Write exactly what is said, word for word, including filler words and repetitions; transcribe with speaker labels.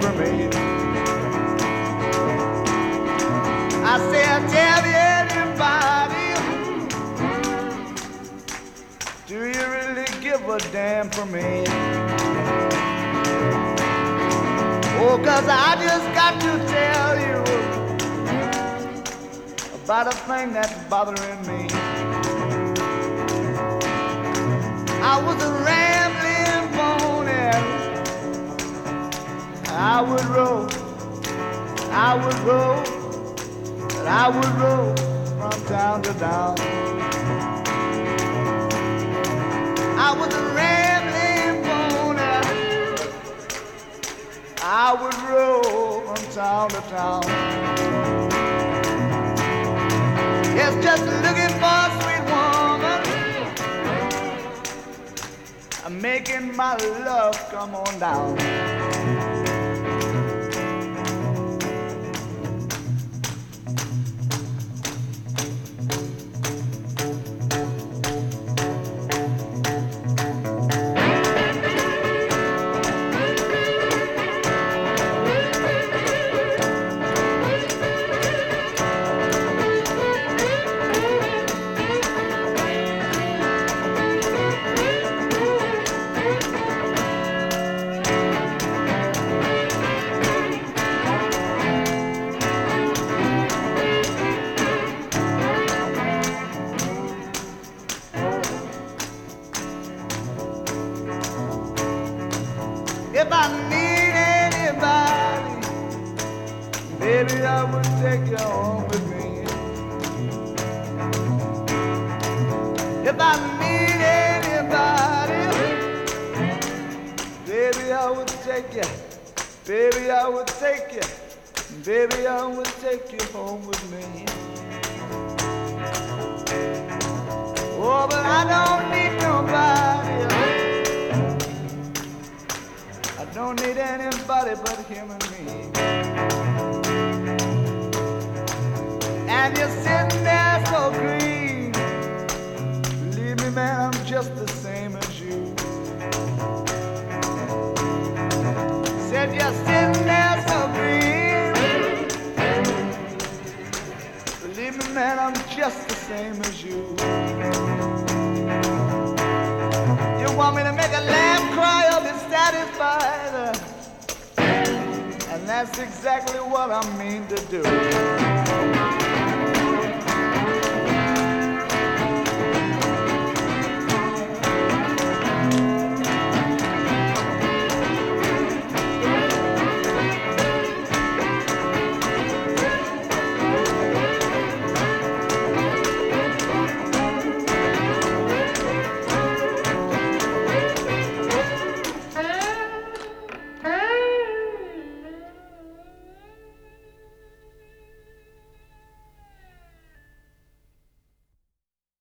Speaker 1: ever made. I say, I tell you anybody, do you really give a damn for me? Oh, 'cause I just got to tell you about a thing that's bothering me. I was a rambling pony. I would roll, I would roll, I would roll from town to town. I was a rambling pony. I would roll from town to town. Yes, just looking for a sweet woman. I'm making my love come on down. If I need anybody, baby, I would take you home with me. If I need anybody, baby, I would take you. Baby, I would take you. Baby, I would take you home with me. Oh, but I don't need nobody. Don't need anybody but him and me. And you're sitting there so green. Believe me, man, I'm just the same as you. Said you're sitting there so green. Believe me, man, I'm just the same as you. You want me to make a lamb cry or be satisfied? And that's exactly what I mean to do.